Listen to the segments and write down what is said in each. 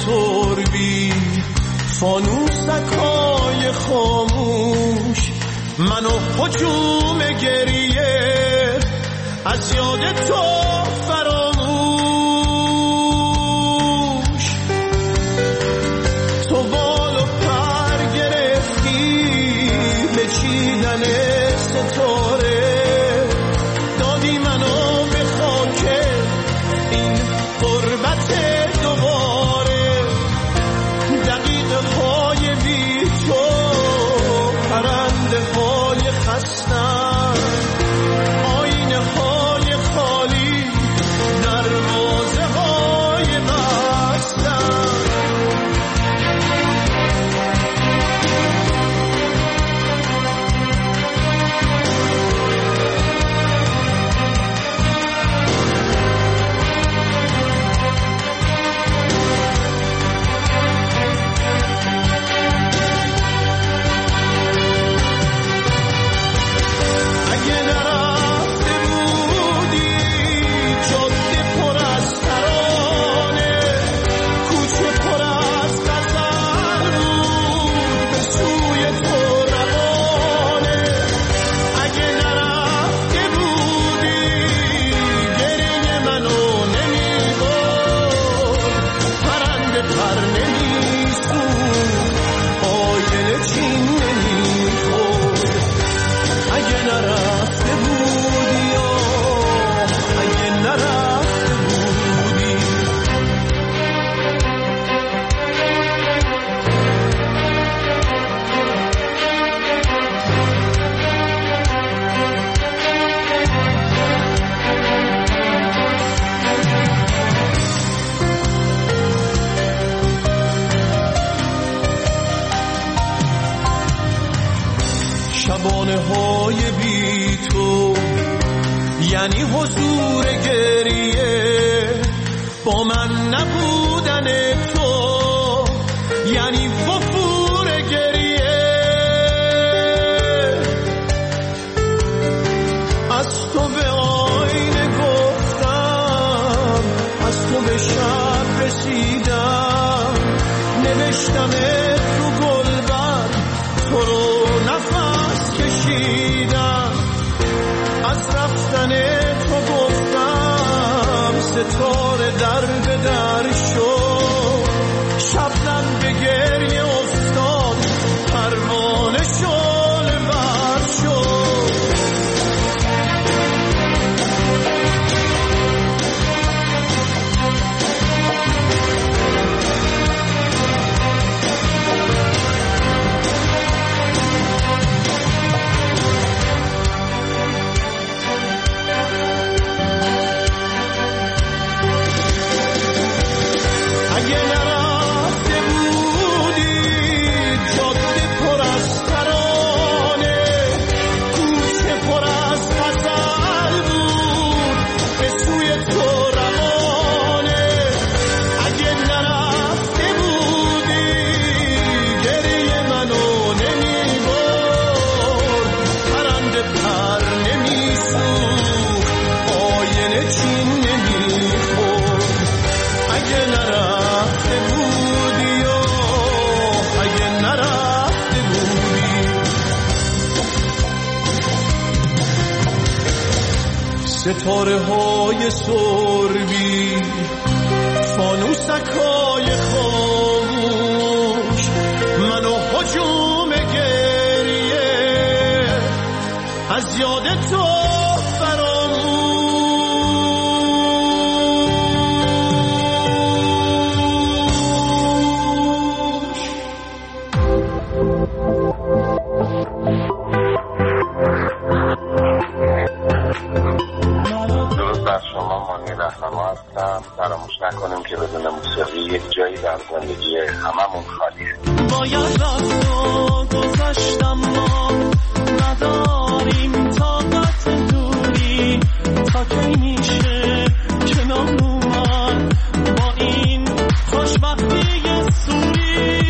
سربی فانوسکای خاموش منو هجوم گریه از یاد تو فراموش تو بال و پر گرفتی به چیدن ستاره دادی منو به خاک این غربت دوباره دقیقه های بی تو پرنده های خستم آینه های خالی دروازه های بستم شبانه های بی تو یعنی حضور گریه با من نبودن تو یعنی وفور گریه از تو به آینه گفتم از تو به شب رسیدم نوشتم تو گلبر تو رو نفس کشیدم از رفتن تو گفتم ستاره در به در شد شبنم به گریه افتاد پروانه شعله ور شد ستاره های سربی فانوسکای خاموش منو هجوم گریه از یاد تو فراموش نکنیم که بدون موسیقی یک جایی در زندگی هممون خالیه. باید رفت و گذشتم ما نداریم طاقت دوری تا کی میشه کنار اومد با این خوشبختی سوری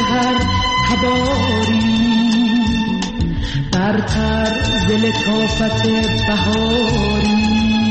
هر تباری، برتر ز لطافت بهاری.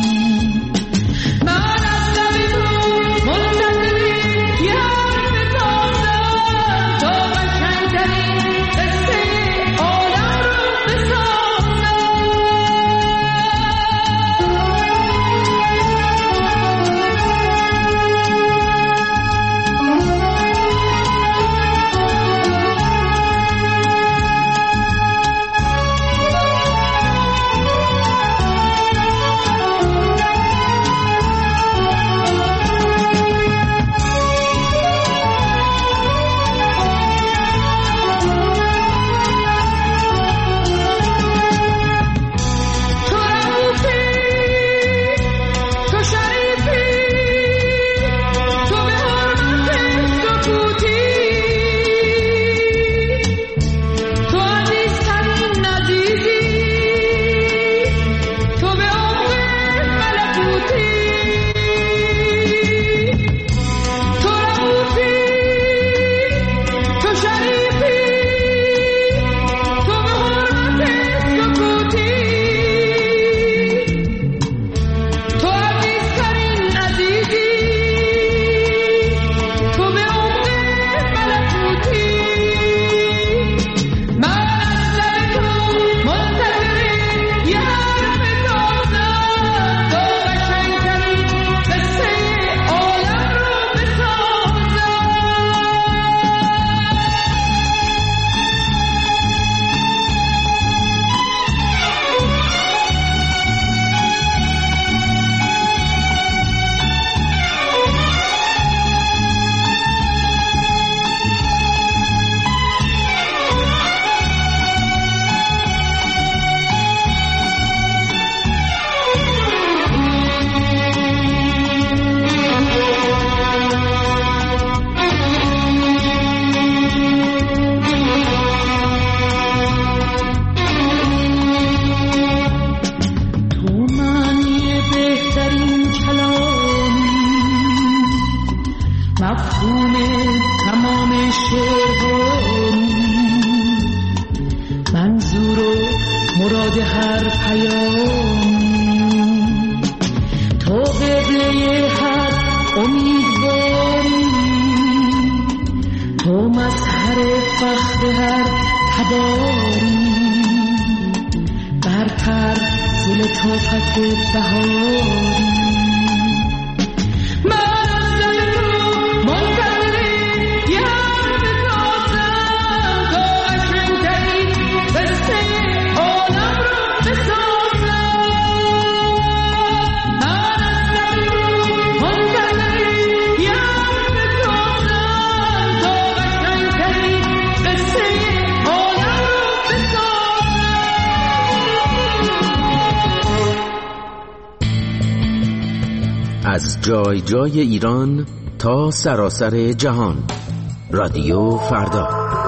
از جای جای ایران تا سراسر جهان، رادیو فردا.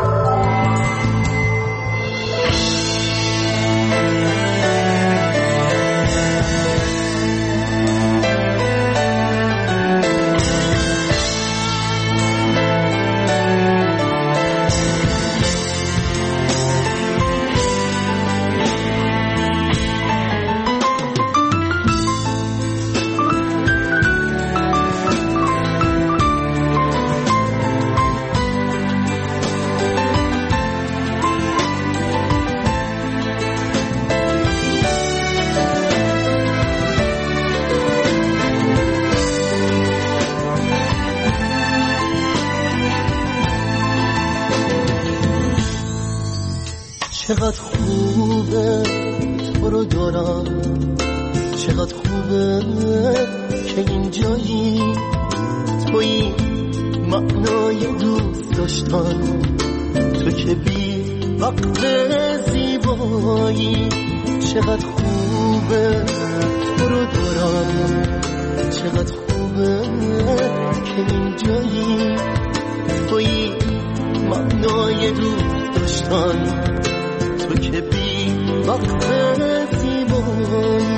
چقدر خوبه تو رو دارم، چقدر خوبه که اینجایی، توی معنای دوست داشتن، تو که بی وقت زیبایی. چقدر خوبه تو رو دارم، چقدر خوبه که اینجایی، توی معنای دوست داشتن، تو که بی وقت زیبایی.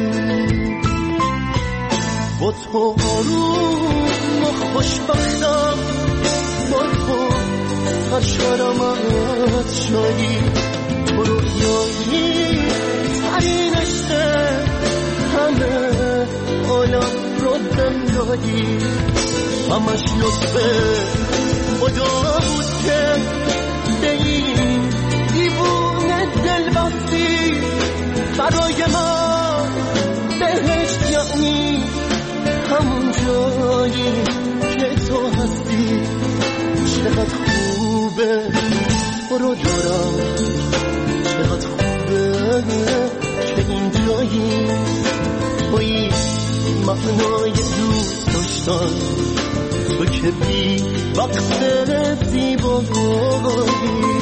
با تو آروم و خوشبختم، با تو هر خوشحالمت شدی تو رویایی ترین عشق همه عالم رو بهم دادی همش لطف خدا بود که به این دیوونه دل بستی برای من بهشت یعنی همون جایی که تو هستی چقدر خوبه تو رو دارم چقدر خوبه که این جایی توی معنای دوست داشتن تو که بی وقت زیبایی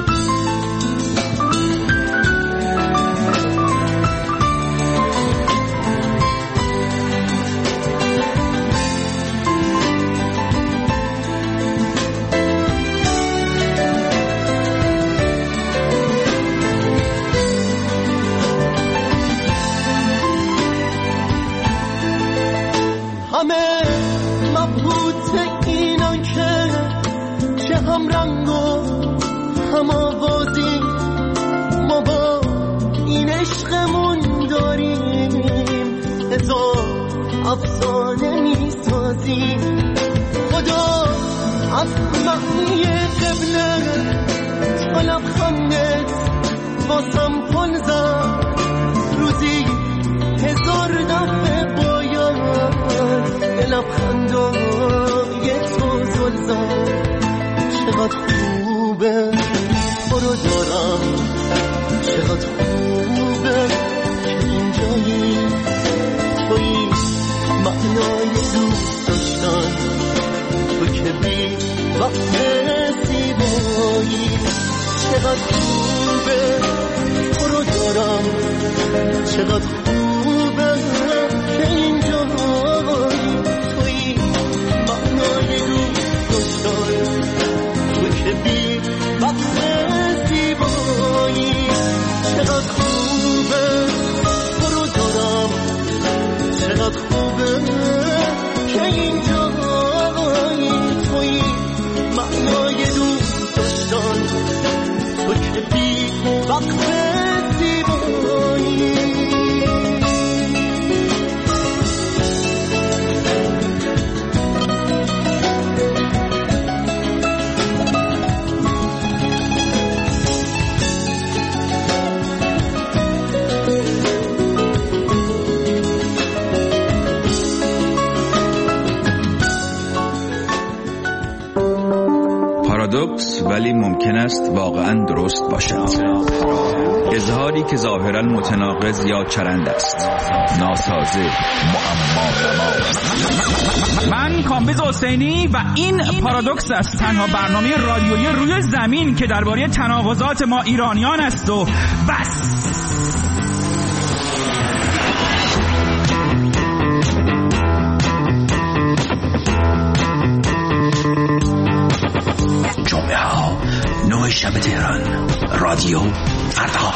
همه مبهوت اینان که هم رنگ و هم آوازی ما با این عشقمون داریم هزار افسانه می سازیم خدا از معنی قبله تا لبخندت واسم پل زد روزی هزار دفعه لبخندای تو زل زد چقدر خوبه تو رو دارم چقدر خوبه که اینجایی توی معنای دوست داشتن تو که بی وقت زیبایی چقدر خوبه تو رو دارم چقدر خوبه که اینجایی تو که بی وقت زیبایی چقدر خوبه تو رو دارم چقدر خوبه که اینجا توی معنای دوست داشتن تو که بی وقت زیبایی پارادوکس ولی ممکن است واقعا درست باشد. اظهاری که ظاهرا متناقض یا چرند است، ناسازه، معما. من کامبیز حسینی و این پارادوکس است، تنها برنامه رادیویی روی زمین که درباره تناقضات ما ایرانیان است و بس. جمعه ها 9 شب تهران، رادیو فردا.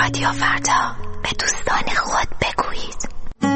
رادیو فردا، به دوستان خود بگویید.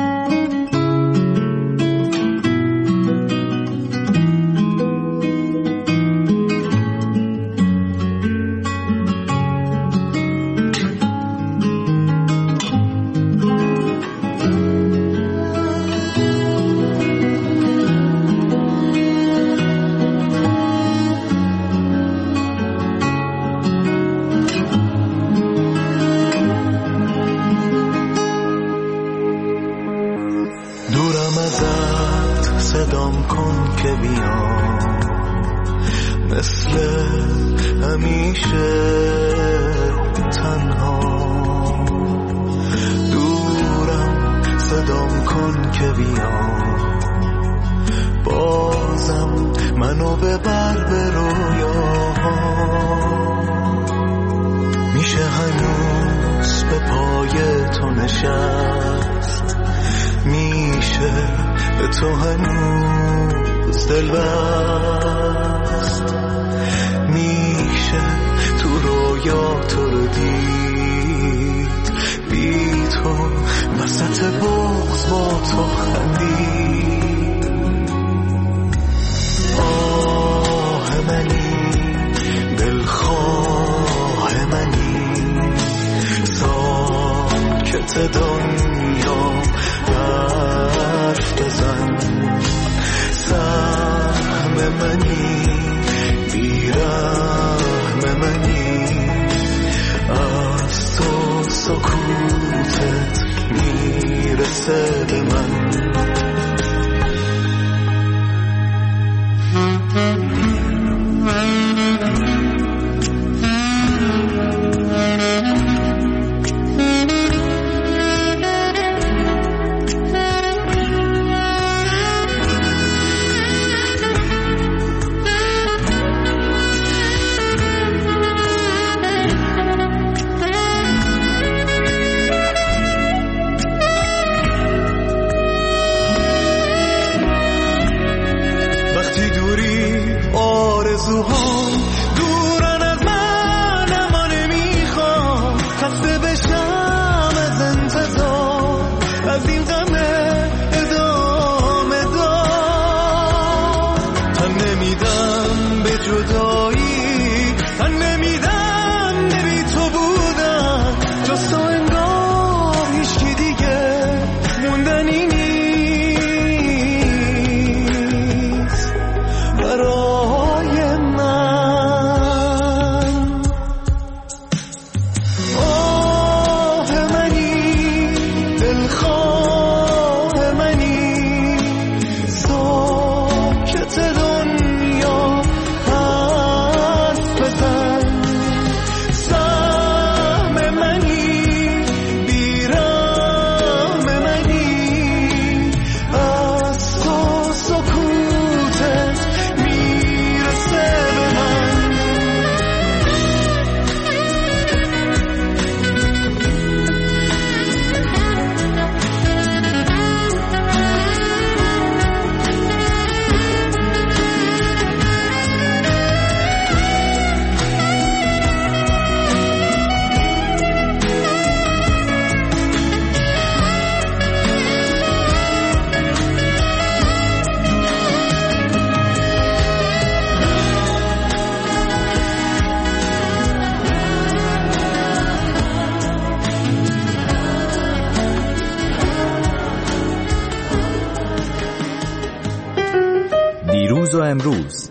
دیروز و امروز،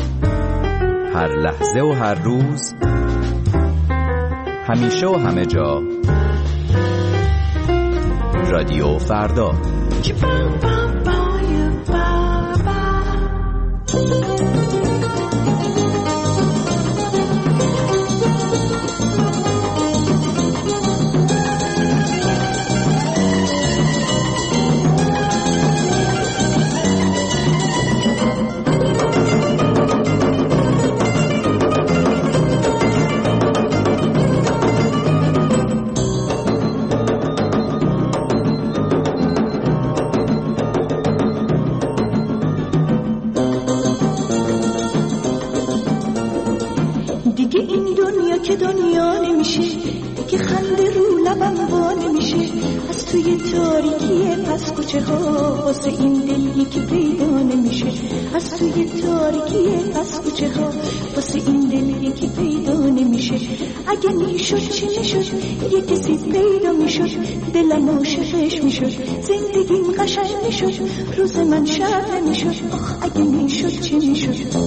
هر لحظه و هر روز، همیشه و همه جا، رادیو فردا. دیگه خنده رو لبم وا نمیشه از توی تاریکی پس کوچه ها واسه این دل یکی پیدا نمیشه از توی تاریکی پس کوچه ها واسه این دل یکی پیدا نمیشه اگه میشد چی میشد یه کسی پیدا میشد دلم عاشقش میشد زندگیم قشنگ میشد روز من شب نمیشد آخ اگه میشد چی میشد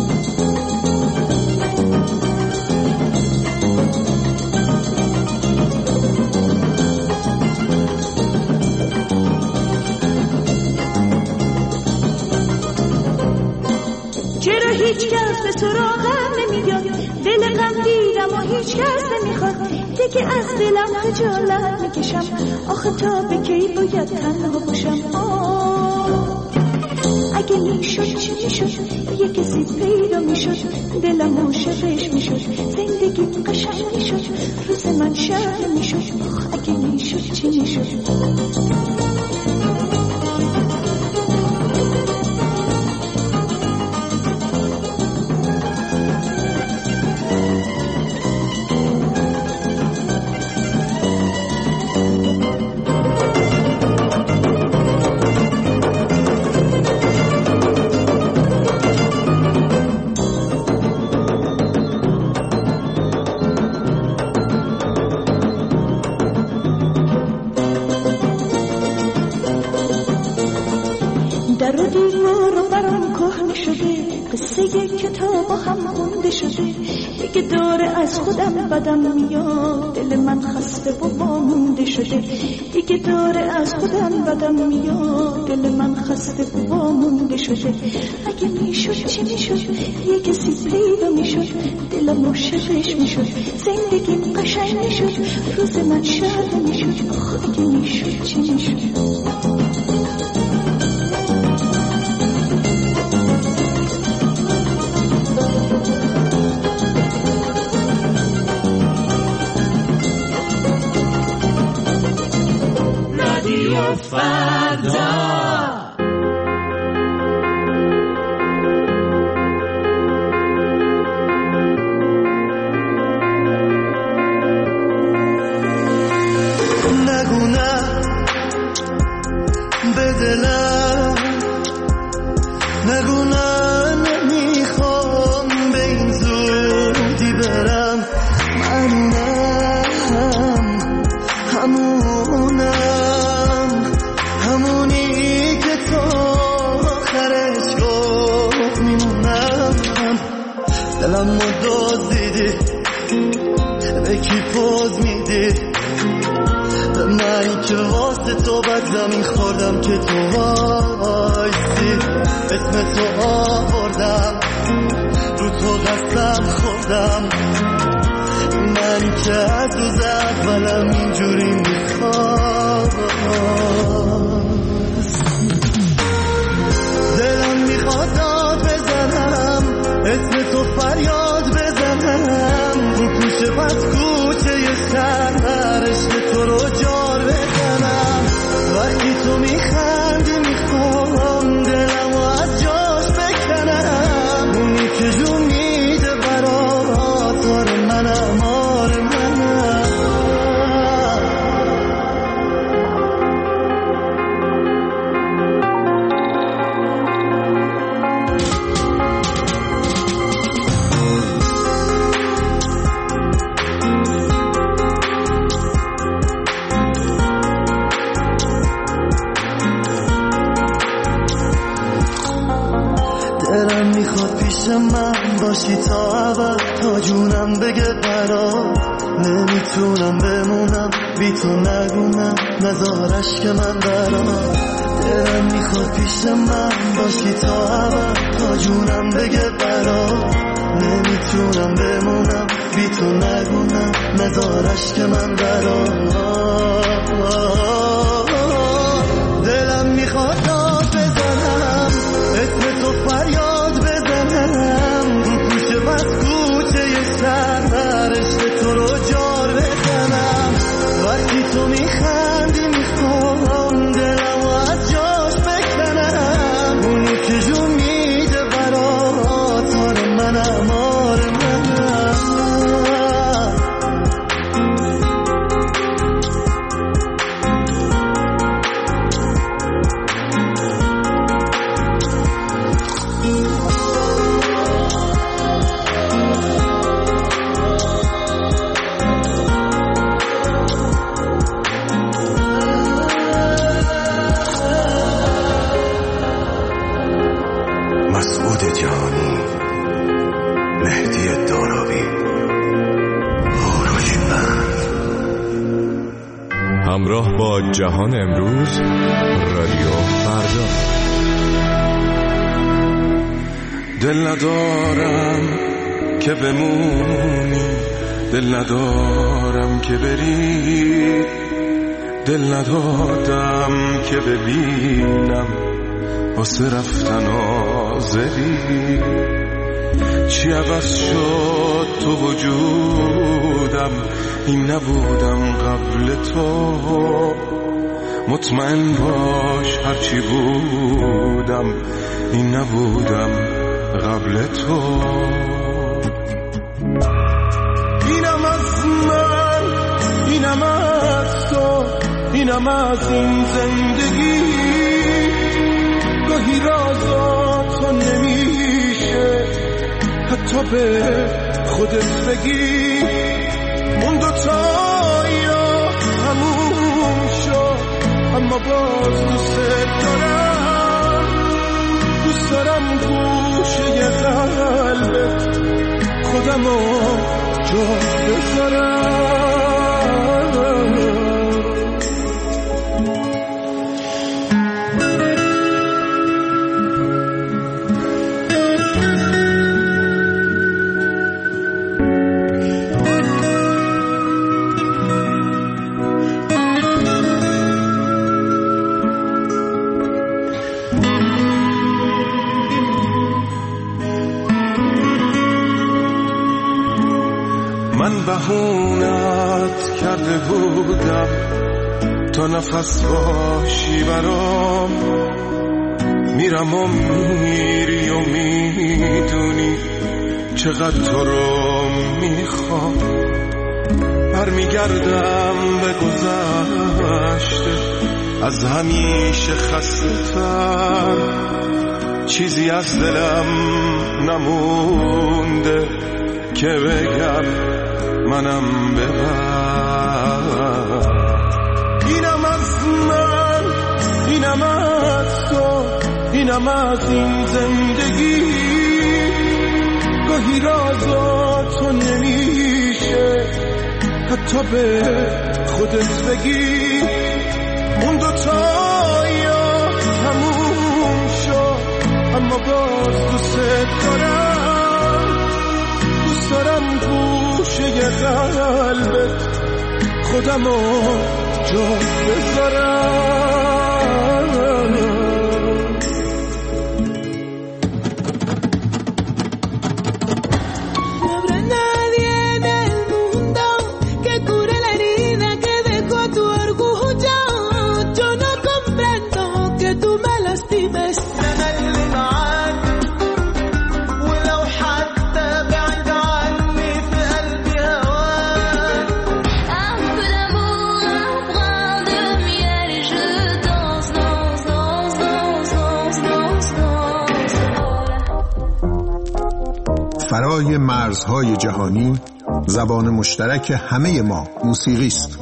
هیچ کس به سراغم نمیاد دل غم دیدم و هیچ کس نمیخواد دیگه از دلم خجالت میکشم آخه تا به کی باید تنها باشم اگه میشد چی میشد یه کسی پیدا میشد دلم عاشقش میشد زندگی قشنگ میشد روز من شب میشد آخ اگه میشد چی میشد در و دیوار برام کهنه شده قصه کتاب هم خونده شده دیگه داره از خودم بدم میاد دل من خسته و وامونده شده دیگه داره از خودم بدم میاد دل من خسته و وامونده شده اگه میشد چی میشد یه کسی پیدا میشد دلم عاشقش میشد زندگیم قشنگ میشد روز من شب میشد آخ اگه میشد چی میشد همراه با جهان امروز، رادیو فردا. دل ندارم که بمونی، دل ندارم که بری، دل ندادم که ببینم واسه رفتن آزری. چی عوض شد تو وجودم، این نبودم قبل تو. مطمئن باش هرچی بودم، این نبودم قبل تو. اینم از من، اینم از تو، اینم از این زندگی. گاهی رازاتو نمیشه حتی به خودت بگی. اون دوتایا هموم شد، اما باز دوست دارم. دوست دارم گوشه قلبت خودمو جا بذارم. من بهونت کرده بودم تا نفس باشی برام. میرم و میری و میدونی چقدر تو رو میخوام. برمیگردم به گذشته از همیشه خسته‌تر. چیزی از دلم نمونده که بگم منم ببر. اینم از من، اینم از تو، اینم از این زندگی. گاهی رازاتو نمیشه حتی به خودت بگی. اون دوتایا هموم شد، اما باز دوست دارم. دوست دارم گوشه قلبت خودمو جا بذارم. فرای مرزهای جهانی، زبان مشترک همه ما موسیقی است.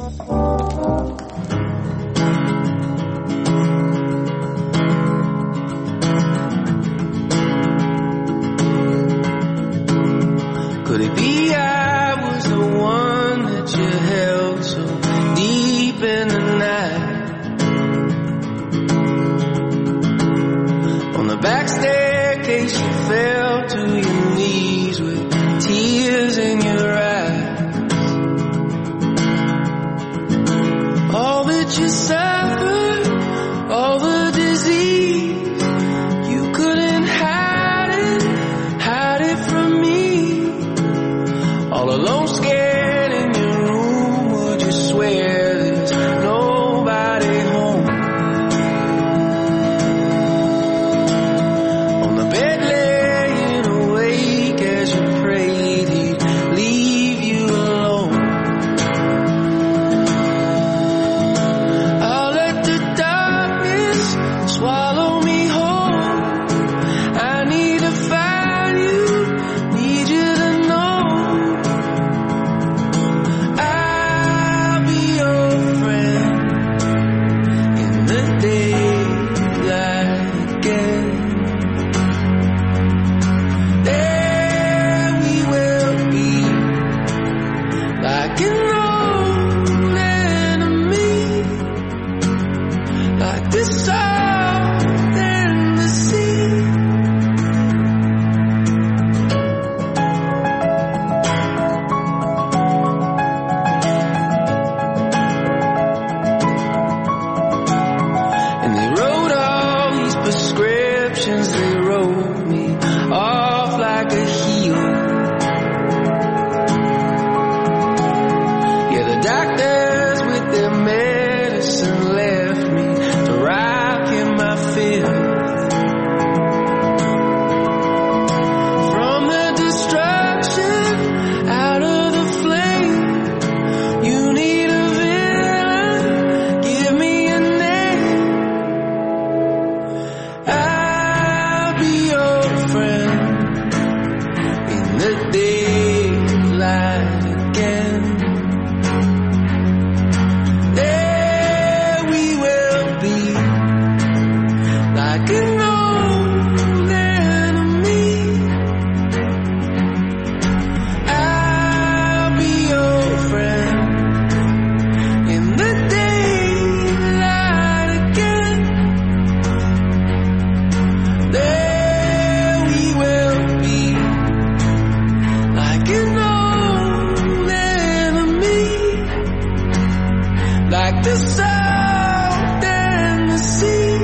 I doctors with their medicine left me to rock in my field. From the destruction out of the flame, you need a villain, give me a name. I'll be your friend in the daylight again. There we will be, like an old enemy. I'll be your friend in the daylight again. There we will be, like an old enemy, like the salt and the sea,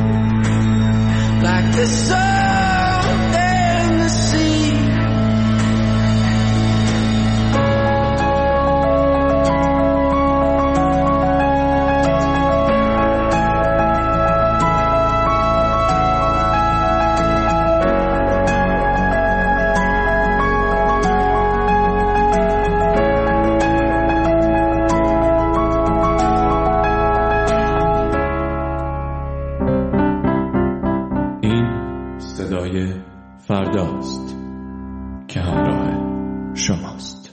like the salt and the sea. این صدای فرداست که همراه شماست.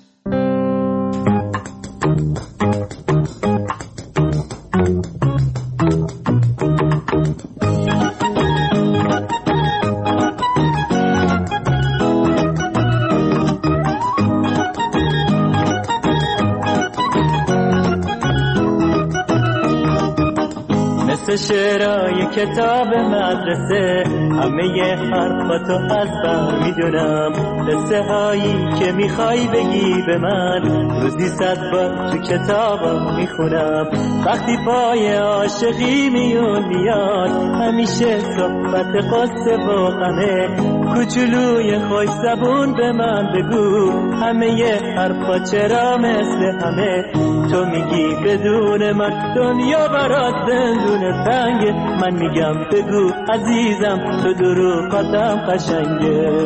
مثل شعرهای کتاب مدرسه همه حرفاتو از بر میدونم، قصه هایی که میخوای بگی به من روزی 100 بار تو کتابم میخونم. وقتی پای عاشقی میاد همیشه صحبت قصه و غمه، کوچولوی خوش زبون به من بگو همه حرفا چرا مثل همه. تو میگی بدون من دنیا برات زندون تنگه، من میگم بگو عزیزم تو دروغاتم قشنگه.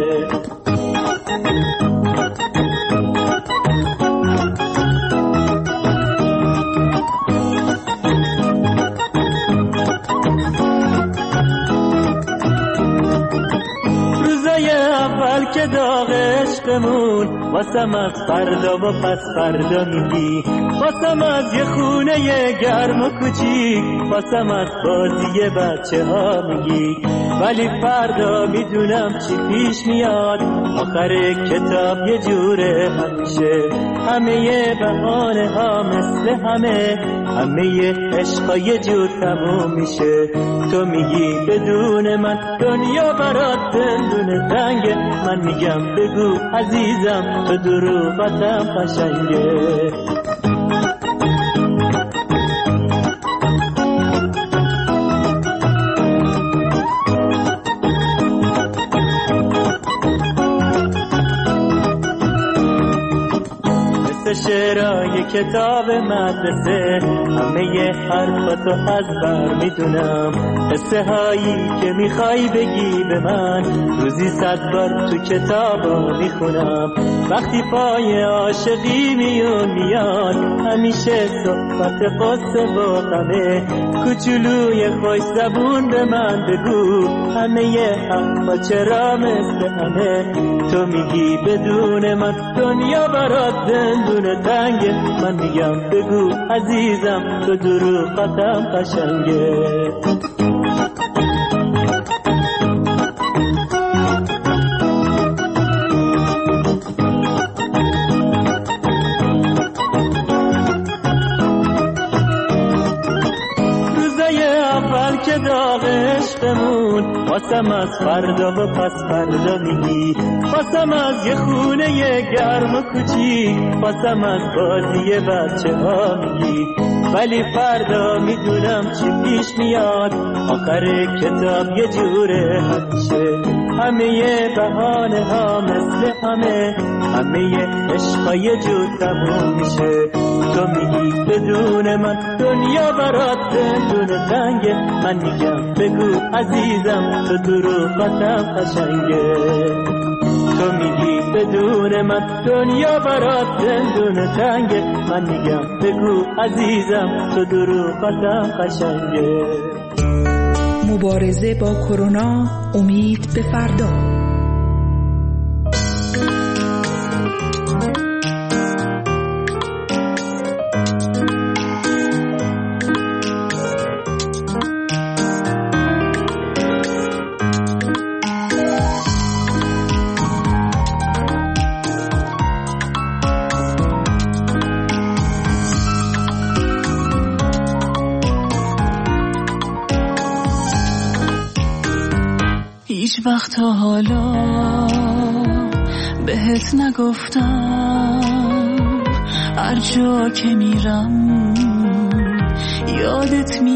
روزای اول که داغ عشقمون واسم از فردا و پس فردا میگی، واسم از یه خونه گرم و کوچیک، واسم از بازی بچه ها میگی. ولی فردا میدونم چی پیش میاد، آخر کتاب یه جوره همیشه، همه بهانه ها مثل همه عشقا یه جور تموم میشه. تو میگی بدون من دنیا برات زندون تنگه، من میگم بگو عزیزم تو دروغاتم قشنگه. شعرهای کتاب مدرسه همه حرفاتو از بر میدونم، قصه هایی که میخوای بگی به من روزی 100 بار تو کتابو میخونم. وقتی پای عاشقی میاد همیشه صحبت قصه و غمه، کوچولوی خوش زبون به من بگو همه حرفا چرا مثل همه. تو میگی بدون من دنیا برات زندون تنگه، من میگم بگو عزیزم تو دروغاتم قشنگه. که داغ عشقمون واسم از فردا و پس فردا میگی، واسم از یه خونه گرم و کوچیک، واسم از بازی بچه ها میگی. ولی فردا میدونم چی پیش میاد. آخر کتاب یه جوره همیشه، همه بهانه ها مثل همه عشقا یه جور تموم میشه. تو میگی بدون من دنیا برات زندون تنگه، من میگم بگو عزیزم تو دروغاتم قشنگه. تو میگی بدون من دنیا برات زندون تنگه، من میگم بگو عزیزم تو دروغاتم قشنگه. مبارزه با کرونا، امید به فردا. هیچ وقت تا حالا بهت نگفتم، هر جا که میرم یادت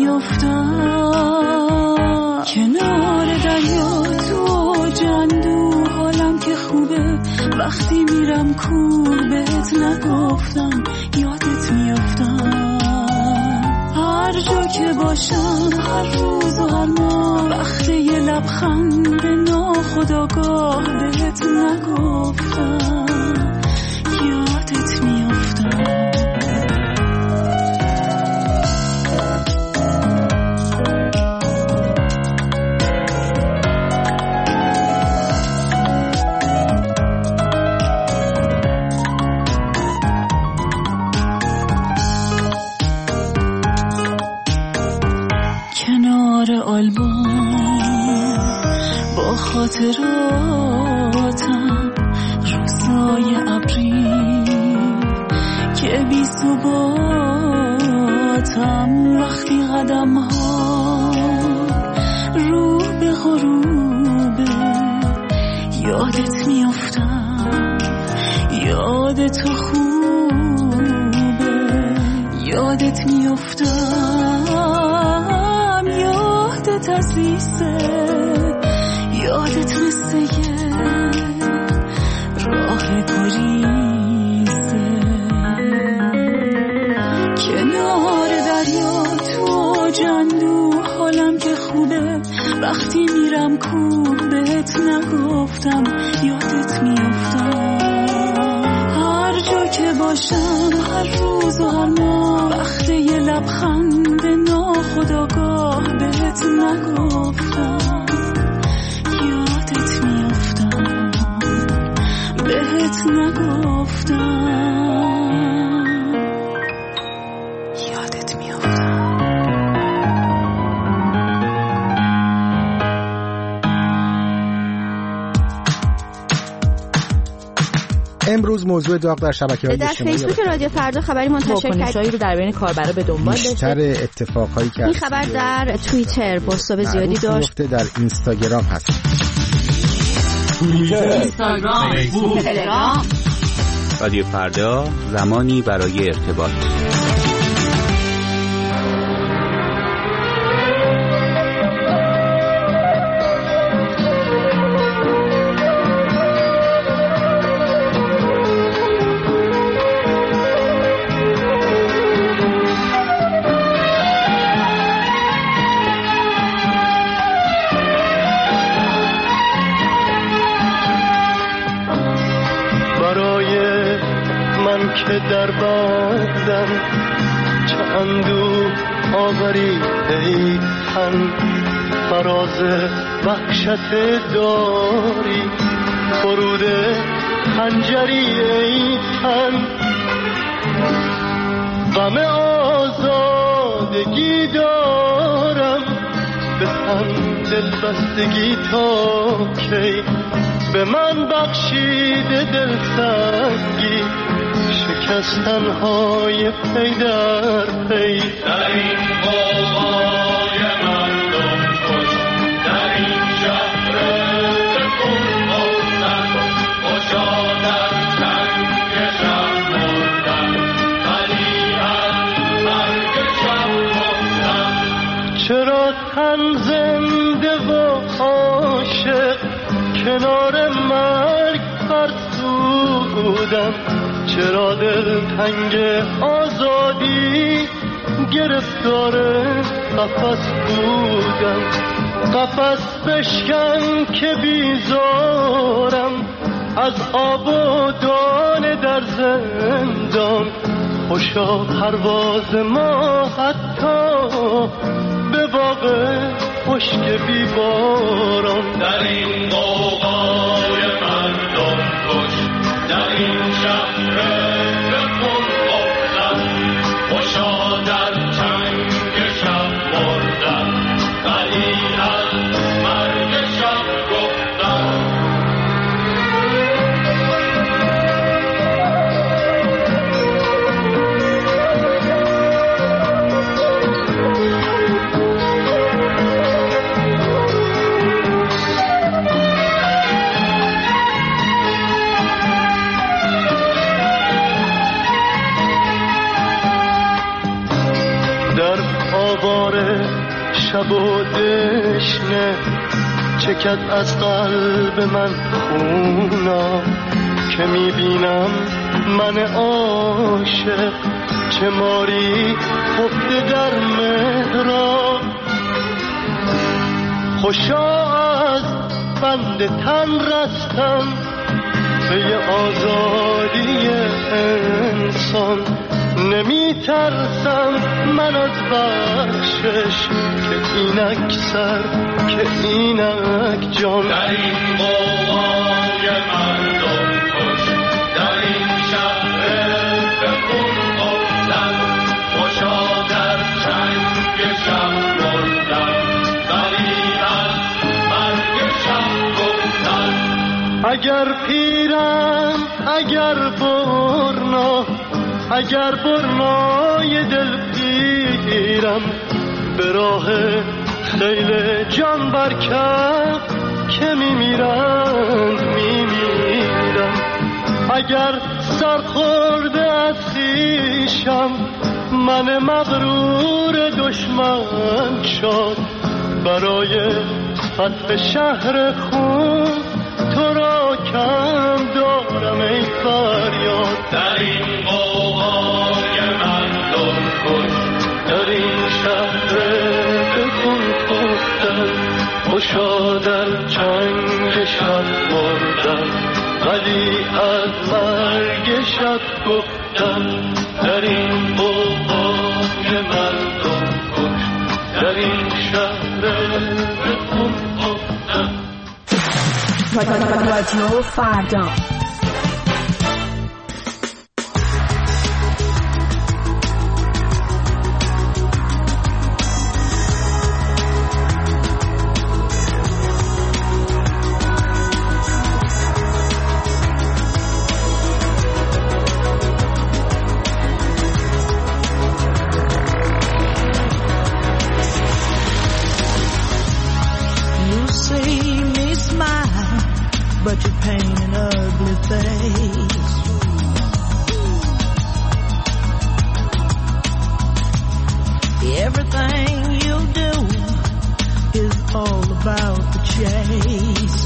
میافتم. کنار دریا تو جندو حالم که خوبه، وقتی میرم کور بهت نگفتم یادت میافتم. هر جا که باشم هر روز و هر ماه، وقتی یه لبخند ناخودآگاه بهت نگفتم یادت میافتم. کنار آلبوم با خاطراتم، روزای ابری که بی ثباتم، وقتی قدم ها رو به غروبه یادت میافتم. یاد تو خوبه یادت میافتم. یادت عزیزه یادت مثل یه راه گریزه. کنار دریا تو جندو حالم که خوبه، وقتی میرم کوه بهت نگفتم یادت میافتم. هر جا که باشم هر روز و هر ماه، وقتی یه لبخند ناخودآگاه بهت نگفتم یادت میافتم. بهت نگفتم یادت میافتم. امروز موضوع داغ در شبکه‌های اجتماعی در فیسبوک رادیو فردا خبری منتشر کرد رو در بین کاربرا به دنبال داشته. بیشتر اتفاقایی که این خبر در توییتر پست‌های زیادی داشت. در اینستاگرام هست. اینستاگرام، فیسبوک، تلگرام. رادیو فردا، زمانی برای ارتباط. که در بادم چه اندوه آوری ای تن، فراز وحشت داری فرود خنجری ای تن. غم آزادگی دارم به تن دلبستگی تا کی، به من بخشیده دلتنگی شکستن‌های پی در پی. در این قوای مردم کش، در این شهر تکون بردن، خوشا در چنگ شب مردن، ولی از مرگ کنار مرگ فرسودم، چرا دل تنگ آزادی گرفتار قفس بودم. قفس بشکن که بیزارم از آب و دانه در زندان. خوشا پرواز ما حتی به باغ خشک بیباران. در این قوقای مردم کش، در این شهر بکن افتد، خوشا در چنگ شب مردن، ولی از مرگ شب گفتن. شب و دشنه چکد از قلب من خونا، که میبینم من عاشق چه ماری خفته در مهراب. خوشا از بند تن رستم به آزادی انسان. نمی ترسم من از بخشش که اینک سر که اینک جان. در این قوقای مردم کش، در این شهر بکن افتد، خوشا در چنگ شب مردن، ولی از مرگ شب گفتن. اگر پیرم اگر برنا، اگر برنای دل پیرم، به راه خیل جان برکب که میمیرند میمیرم. اگر سرخورده از خویشم من مغرور دشمن شد، برای فتح شهر خون تو را کم دارم ای فریاد. در این قوقای مردم کش، در این شهر بکن افتد، خوشا در چنگ شب مردم، ولی از مرگ شب گفتم. در این قوقای مردم کش، در این شهر بکن افتد. رادیو فردا. But you paint an ugly face. Everything you do is all about the chase.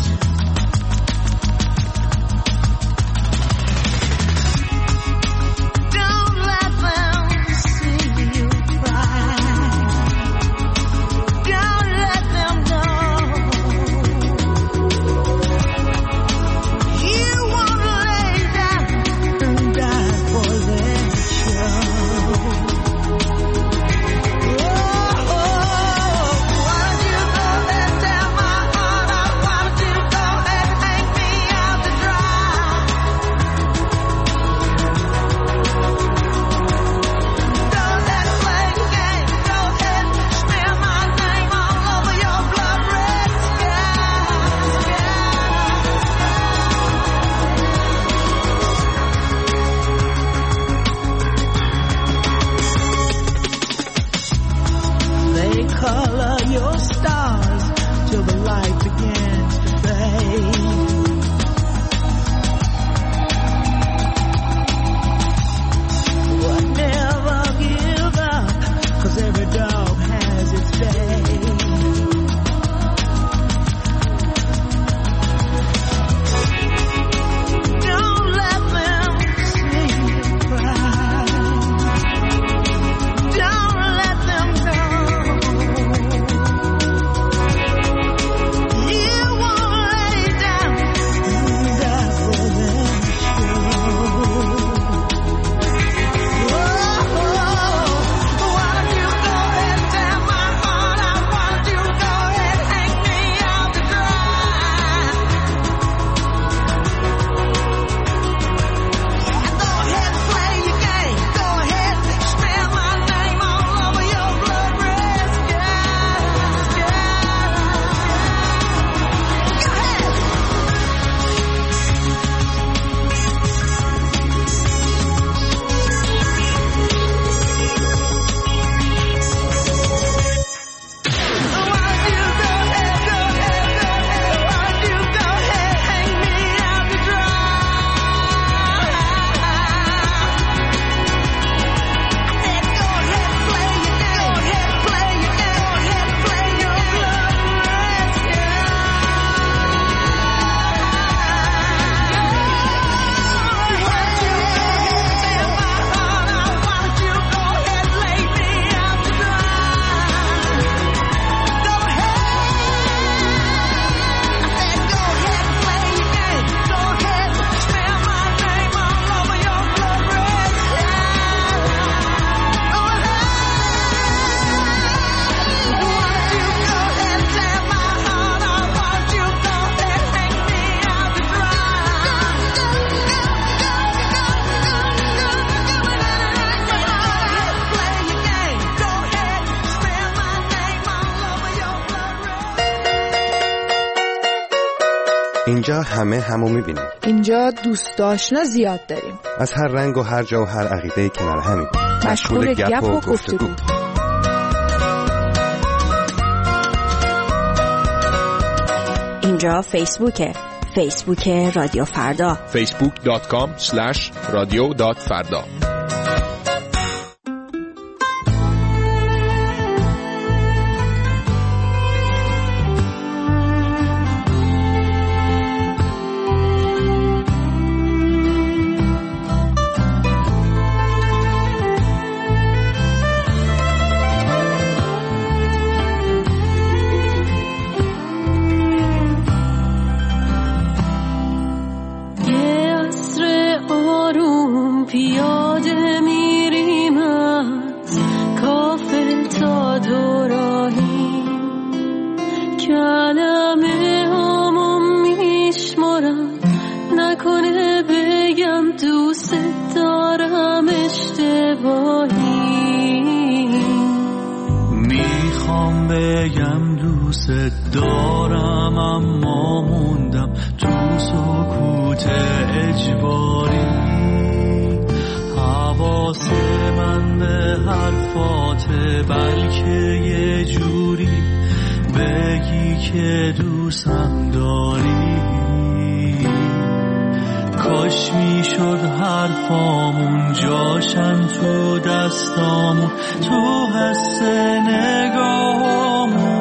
Don't let them see you cry. Don't let them know you won't lay down and die for their show. Oh, اینجا همو میبینیم. اینجا دوست آشنا زیاد داریم. از هر رنگ و هر جا و هر عقیده‌ای کنار همیم. مشغول گپ و گفتگو. اینجا فیسبوک رادیو فردا. facebook.com/radio.farda. دارم اما موندم تو سکوت اجباری. حواس من به حرفات بلکه یه جوری بگی که دوستم داری. کاش میشد حرفامون جاشن تو دستامون، تو حس نگاهامون.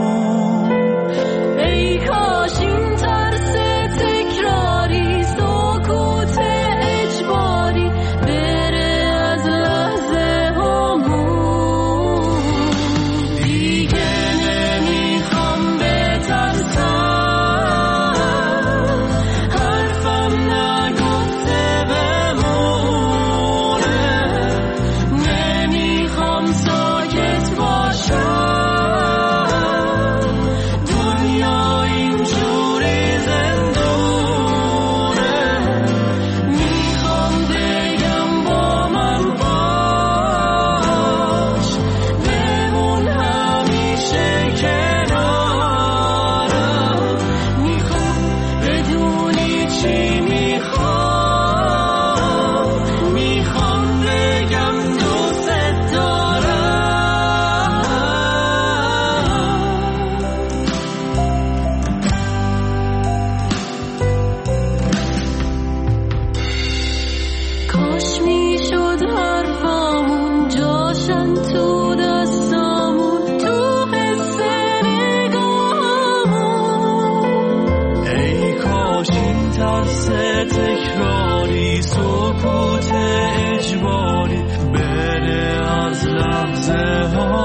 سکوت اجباری بره از لحظه ها.